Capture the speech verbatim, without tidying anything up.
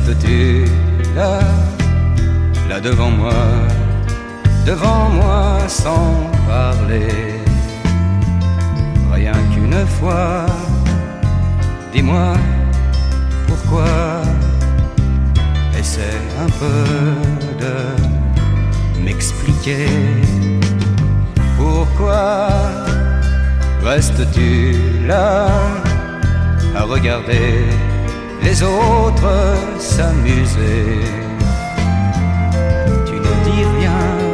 restes-tu là, là devant moi, devant moi sans parler? Rien qu'une fois, dis-moi pourquoi. Essaie un peu de m'expliquer. Pourquoi restes-tu là à regarder les autres s'amuser? Tu ne dis rien